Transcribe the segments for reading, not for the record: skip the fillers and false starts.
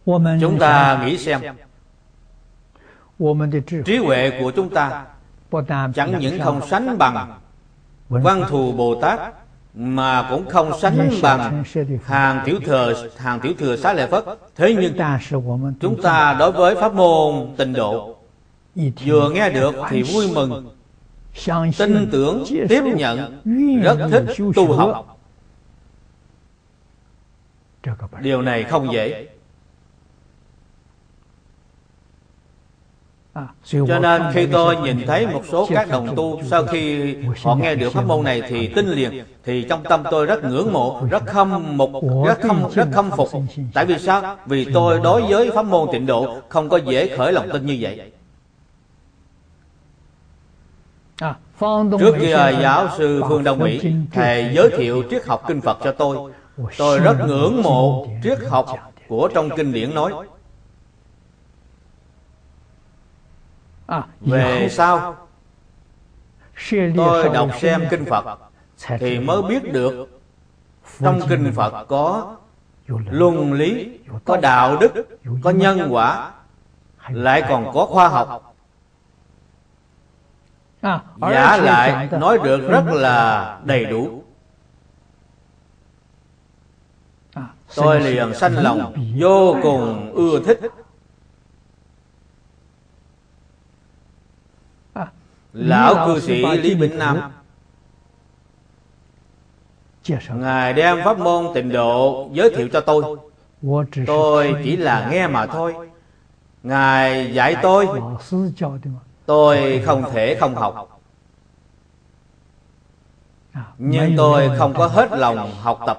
Chúng ta nghĩ xem, trí huệ của chúng ta chẳng những không sánh bằng Văn Thù Bồ Tát, mà cũng không sánh bằng hàng tiểu thừa Xá Lợi Phất. Thế nhưng chúng ta đối với pháp môn Tịnh Độ, vừa nghe được thì vui mừng, tin tưởng, tiếp nhận, rất thích tu học. Điều này không dễ. Cho nên khi tôi nhìn thấy một số các đồng tu, sau khi họ nghe được pháp môn này thì tin liền, thì trong tâm tôi rất ngưỡng mộ, rất khâm phục. Tại vì sao? Vì tôi đối với pháp môn Tịnh Độ không có dễ khởi lòng tin như vậy. Trước kia giáo sư Phương Đông Mỹ, thầy giới thiệu triết học kinh Phật cho tôi rất ngưỡng mộ triết học của trong kinh điển nói. Về sau tôi đọc xem kinh Phật thì mới biết được trong kinh Phật có luân lý, có đạo đức, có nhân quả, lại còn có khoa học. Giả lại nói được rất là đầy đủ. Tôi liền sanh lòng vô cùng ưa thích. Lão cư sĩ Lý Bỉnh Nam, Ngài đem pháp môn Tịnh Độ giới thiệu cho tôi chỉ là nghe mà thôi. Ngài dạy tôi không thể không học. Nhưng tôi không có hết lòng học tập.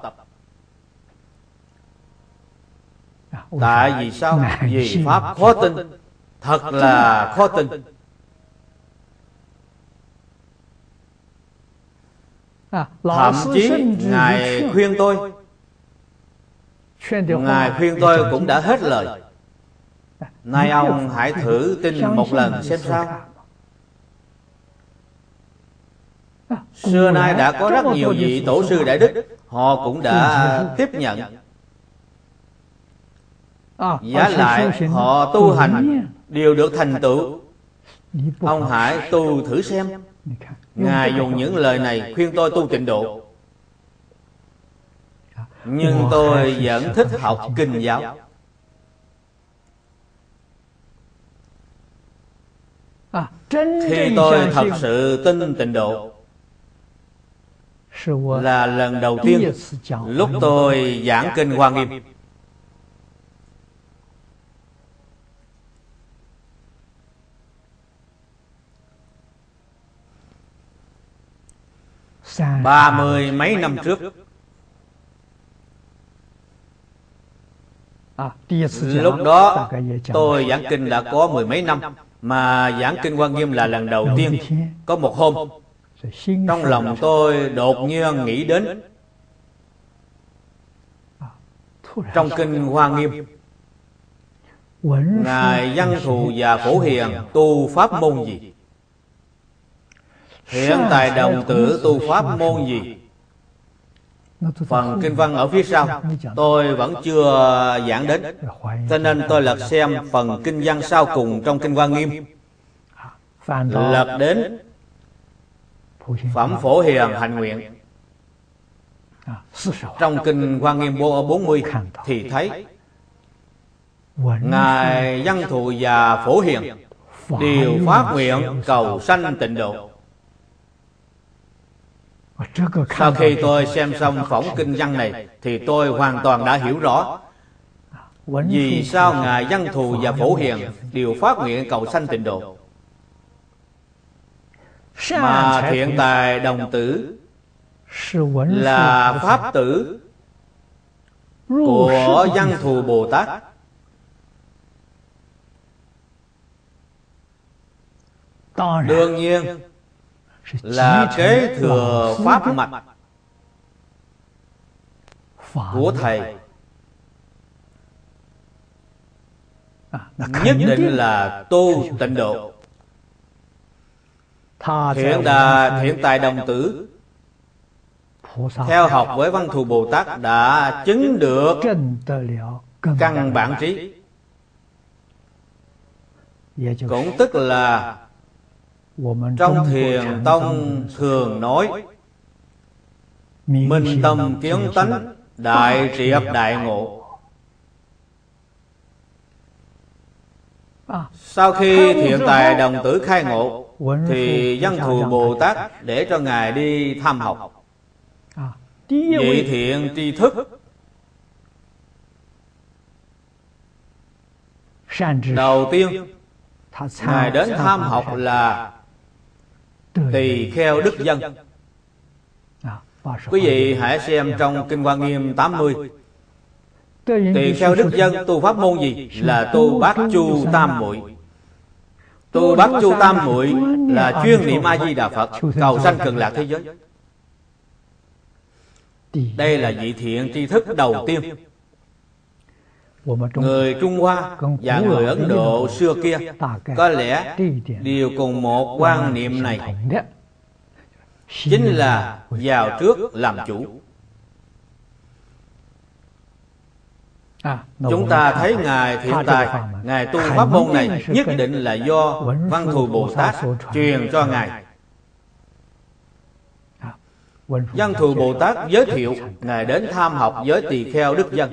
Tại vì sao? Vì pháp khó tin, thật là khó tin. Thậm chí Ngài khuyên tôi cũng đã hết lời. Nay ông hãy thử tin một lần xem sao. Xưa nay đã có rất nhiều vị tổ sư đại đức, họ cũng đã tiếp nhận. Giả lại họ tu hành đều được thành tựu. Ông hãy tu thử xem. Ngài dùng những lời này khuyên tôi tu Tịnh Độ, nhưng tôi vẫn thích học kinh giáo. Khi tôi thật sự tin Tịnh Độ là lần đầu tiên lúc tôi giảng kinh Hoa Nghiêm. Ba mươi mấy năm trước, lúc đó tôi giảng kinh đã có mười mấy năm, mà giảng kinh Hoa Nghiêm là lần đầu tiên. Có một hôm, trong lòng tôi đột nhiên nghĩ đến trong kinh Hoa Nghiêm, Ngài Văn Thù và Phổ Hiền tu pháp môn gì? Hiện Tài Đồng Tử tu pháp môn gì? Phần kinh văn ở phía sau tôi vẫn chưa giảng đến, cho nên tôi lật xem phần kinh văn sau cùng trong kinh Hoa Nghiêm. Lật đến phẩm Phổ Hiền hành nguyện trong kinh Hoa Nghiêm 40 thì thấy Ngài Văn Thù và Phổ Hiền đều phát nguyện cầu sanh Tịnh Độ. Sau khi tôi xem xong phỏng kinh văn này thì tôi hoàn toàn đã hiểu rõ vì sao Ngài Văn Thù và Phổ Hiền đều phát nguyện cầu sanh Tịnh Độ, mà Thiện Tài Đồng Tử là pháp tử của Văn Thù Bồ Tát. Đương nhiên là kế thừa pháp mạch của thầy, nhất định là tu Tịnh Độ. Thiện Tài Đồng Tử theo học với Văn Thù Bồ Tát đã chứng được căn bản trí. Cũng tức là trong Thiền Tông thường nói minh tâm kiến tánh, đại triệt đại ngộ. Sau khi Thiện Tài đồng tử khai ngộ thì Văn Thù Bồ Tát để cho Ngài đi thăm học. Vị thiện tri thức đầu tiên Ngài đến tham học là Tỳ Kheo Đức Dân. Quý vị hãy xem trong Kinh Hoa Nghiêm 80. Tỳ Kheo Đức Dân tu pháp môn gì? Là tu Bát Chu Tam Muội. Tu Bát Chu Tam Muội là chuyên niệm A Di Đà Phật, cầu sanh Cực Lạc thế giới. Đây là vị thiện tri thức đầu tiên. Người Trung Hoa và người Ấn Độ xưa kia có lẽ đều cùng một quan niệm này, chính là vào trước làm chủ. Chúng ta thấy Ngài Thiện Tài, Ngài tu pháp môn này nhất định là do Văn Thù Bồ Tát truyền cho Ngài. Văn Thù Bồ Tát giới thiệu Ngài đến tham học với Tỳ Kheo Đức Dân.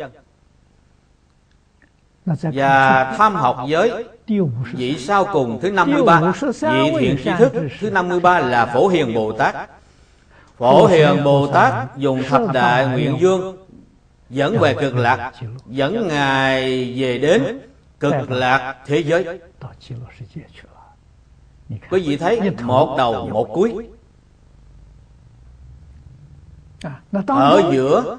Và tham học với vị sau cùng thứ 53, vị thiện tri thức thứ 53 là Phổ Hiền Bồ Tát. Phổ Hiền Bồ Tát dùng thập đại nguyện vương dẫn về Cực Lạc, dẫn Ngài về đến Cực Lạc thế giới. Quý vị thấy một đầu một cuối. Ở giữa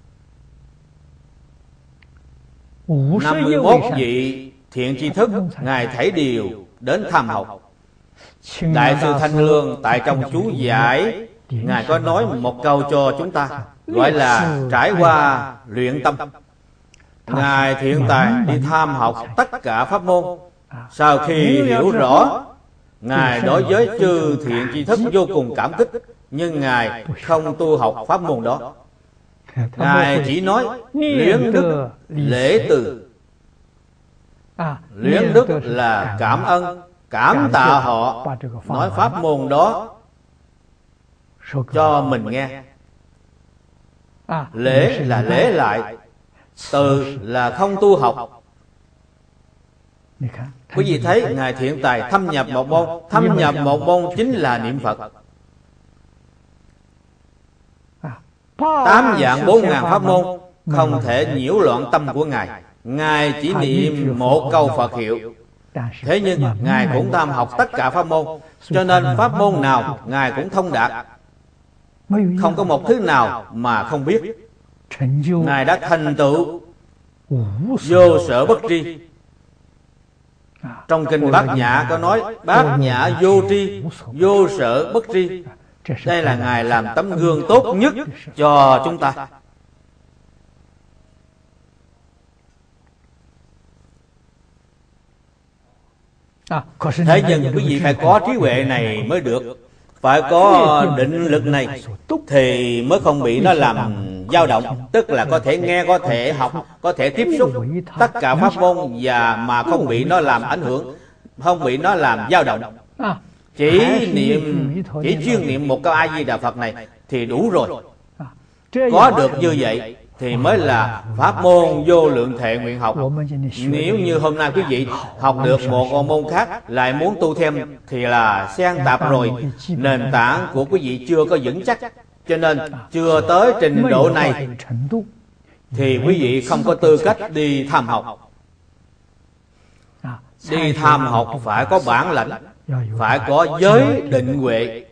51 vị thiện tri thức Ngài thấy đều đến tham học. Đại sư Thanh Lương tại trong chú giải, Ngài có nói một câu cho chúng ta, gọi là trải qua luyện tâm. Ngài Thiện Tài đi tham học tất cả pháp môn. Sau khi hiểu rõ, Ngài đối với chư thiện tri thức vô cùng cảm kích, nhưng Ngài không tu học pháp môn đó. Ngài chỉ nói luyến đức lễ từ. Luyến đức là cảm ơn, cảm tạ họ nói pháp môn đó cho mình nghe. Lễ là lễ lại, từ là không tu học. Quý vị thấy Ngài Thiện Tài thâm nhập một môn. Thâm nhập một môn chính là niệm Phật. 8 vạn 4.000 pháp môn không thể nhiễu loạn tâm của Ngài. Ngài chỉ niệm một câu Phật hiệu. Thế nhưng Ngài cũng tham học tất cả pháp môn, cho nên pháp môn nào Ngài cũng thông đạt, không có một thứ nào mà không biết. Ngài đã thành tựu vô sở bất tri. Trong kinh Bát Nhã có nói Bát Nhã vô tri, vô sở bất tri. Đây là Ngài làm tấm gương tốt nhất cho chúng ta. Thế nhưng quý vị phải có trí huệ này mới được, phải có định lực này thì mới không bị nó làm dao động. Tức là có thể nghe, có thể học, có thể tiếp xúc tất cả pháp môn và mà không bị nó làm ảnh hưởng, không bị nó làm dao động. Chỉ chuyên niệm một câu A Di Đà Phật này thì đủ rồi. Có được như vậy thì mới là pháp môn vô lượng thệ nguyện học. Nếu như hôm nay quý vị học được một môn khác lại muốn tu thêm thì là xen tạp rồi. Nền tảng của quý vị chưa có vững chắc, cho nên chưa tới trình độ này thì quý vị không có tư cách đi tham học. Đi tham học phải có bản lãnh, phải có giới định huệ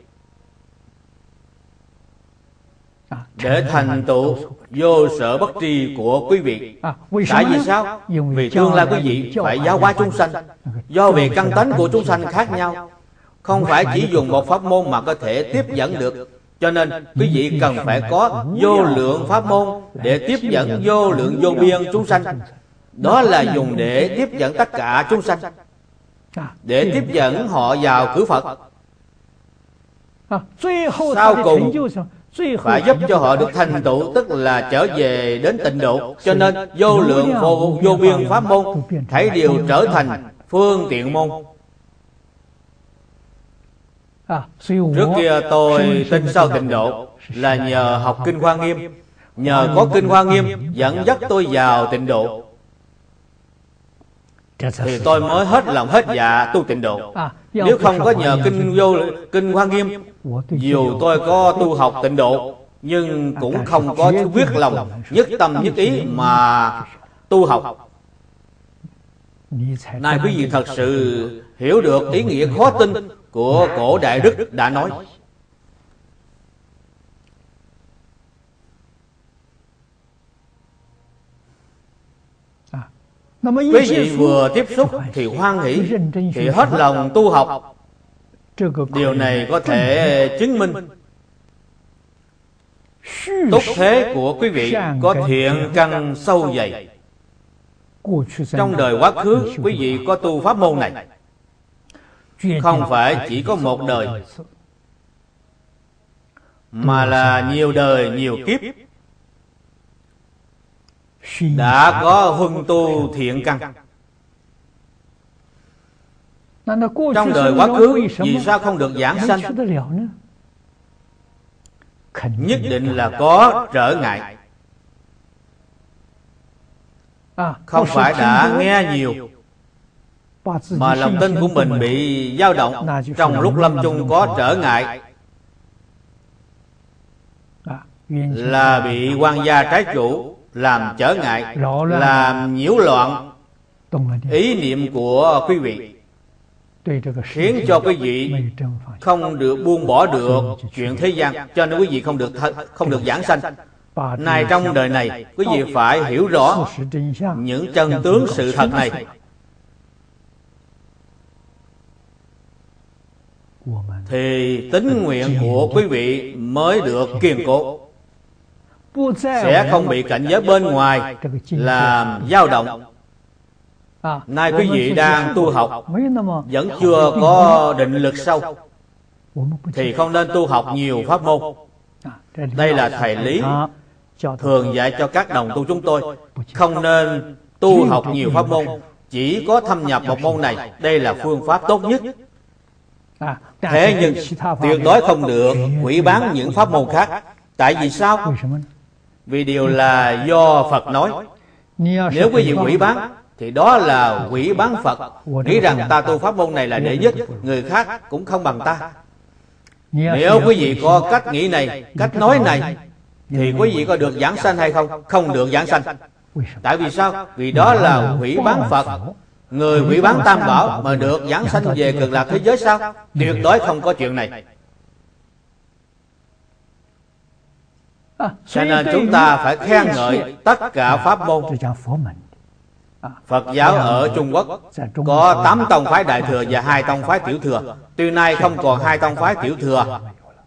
để thành tựu vô sở bất tri của quý vị. Tại vì sao? Vì tương lai quý vị phải giáo hóa chúng sanh. Do vì căn tánh của chúng sanh khác nhau, không phải chỉ dùng một pháp môn mà có thể tiếp dẫn được. Cho nên quý vị cần phải có vô lượng pháp môn để tiếp dẫn vô lượng vô biên chúng sanh. Đó là dùng để tiếp dẫn tất cả chúng sanh, để tiếp dẫn họ vào cửa Phật. Sau cùng phải giúp cho họ được thành tựu, tức là trở về đến tịnh độ. Cho nên vô lượng vô biên pháp môn thảy đều trở thành phương tiện môn. Trước kia tôi tin sau tịnh độ là nhờ học Kinh Hoa Nghiêm, nhờ có Kinh Hoa Nghiêm dẫn dắt tôi vào tịnh độ, thì tôi mới hết lòng hết dạ tu tịnh độ. Nếu không có nhờ Kinh Hoa Nghiêm, dù tôi có tu học tịnh độ, nhưng cũng không có quyết lòng nhất tâm nhất ý mà tu học. Nay quý vị thật sự hiểu được ý nghĩa khó tin của cổ Đại Đức đã nói. Quý vị vừa tiếp xúc thì hoan hỷ, thì hết lòng tu học. Điều này có thể chứng minh túc thế của quý vị có thiện căn sâu dày. Trong đời quá khứ quý vị có tu pháp môn này, không phải chỉ có một đời, mà là nhiều đời nhiều kiếp đã có huân tu thiện căn. Trong đời quá khứ vì sao không được giảng sanh? Nhất định là có trở ngại. Không phải đã nghe nhiều, mà lòng tin của mình bị dao động. Trong lúc lâm chung có trở ngại, là bị quan gia trái chủ làm trở ngại, làm nhiễu loạn ý niệm của quý vị, khiến cho quý vị không được buông bỏ được chuyện thế gian. Cho nên quý vị không được giảng sanh. Nay trong đời này quý vị phải hiểu rõ những chân tướng sự thật này, thì tín nguyện của quý vị mới được kiên cố, sẽ không bị cảnh giới bên ngoài làm dao động. Nay quý vị đang tu học vẫn chưa có định lực sâu, thì không nên tu học nhiều pháp môn. Đây là thầy lý thường dạy cho các đồng tu chúng tôi, không nên tu học nhiều pháp môn, chỉ có thâm nhập một môn này. Đây là phương pháp tốt nhất. Thế nhưng tuyệt đối không được hủy bán những pháp môn khác. Tại vì sao? Vì điều là do Phật nói. Nếu quý vị hủy bán thì đó là hủy bán Phật, nghĩ rằng ta tu pháp môn này là đệ nhất, người khác cũng không bằng ta. Nếu quý vị có cách nghĩ này, cách nói này, thì quý vị có được giảng sanh hay không? Không được giảng sanh. Tại vì sao? Vì đó là hủy bán Phật. Người hủy bán Tam Bảo mà được giảng sanh về Cực Lạc thế giới sao? Tuyệt đối không có chuyện này. Cho nên chúng ta phải khen ngợi tất cả pháp môn. Phật giáo ở Trung Quốc có 8 tông phái Đại Thừa và 2 tông phái Tiểu Thừa. Tuy nay không còn 2 tông phái Tiểu Thừa,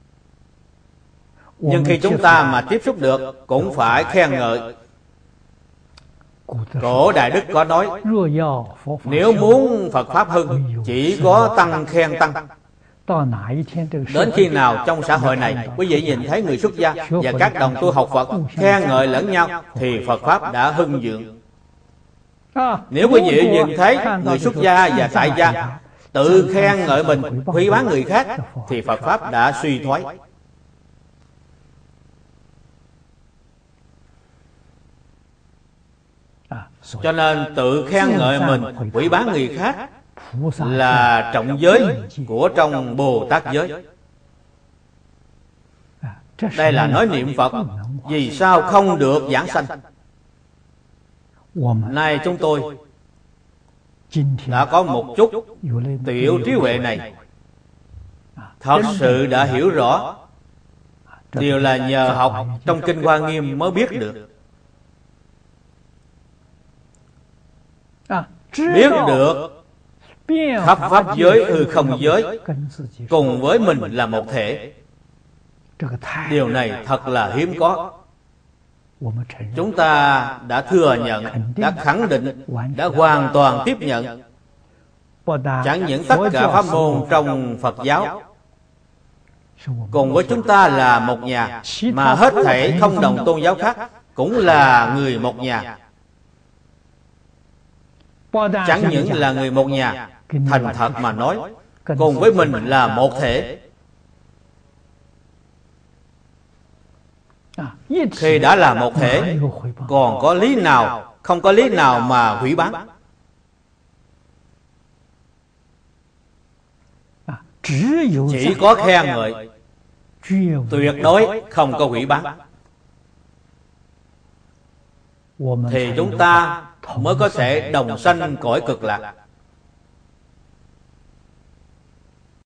nhưng khi chúng ta mà tiếp xúc được cũng phải khen ngợi. Cổ Đại Đức có nói, nếu muốn Phật Pháp hưng, chỉ có tăng khen tăng. Đến khi nào trong xã hội này quý vị nhìn thấy người xuất gia và các đồng tu học Phật khen ngợi lẫn nhau, thì Phật Pháp đã hưng vượng. Nếu quý vị nhìn thấy người xuất gia và tại gia tự khen ngợi mình, hủy bán người khác, thì Phật Pháp đã suy thoái. Cho nên tự khen ngợi mình, hủy bán người khác là trọng giới của trong Bồ Tát giới. Đây là nói niệm Phật. Vì sao không được giảng sanh? Nay chúng tôi đã có một chút tiểu trí huệ này, thật sự đã hiểu rõ. Điều là nhờ học trong Kinh Hoa Nghiêm mới biết được. Biết được khắp pháp giới hư không giới cùng với mình là một thể. Điều này thật là hiếm có. Chúng ta đã thừa nhận, đã khẳng định, đã hoàn toàn tiếp nhận. Chẳng những tất cả pháp môn trong Phật giáo cùng với chúng ta là một nhà, mà hết thảy không đồng tôn giáo khác cũng là người một nhà. Chẳng những là người một nhà, thành thật mà nói, cùng với mình là một thể. Khi đã là một thể, còn có lý nào, không có lý nào mà hủy bán. Chỉ có khen ngợi, tuyệt đối không có hủy bán, thì chúng ta mới có thể đồng sanh cõi cực lạc.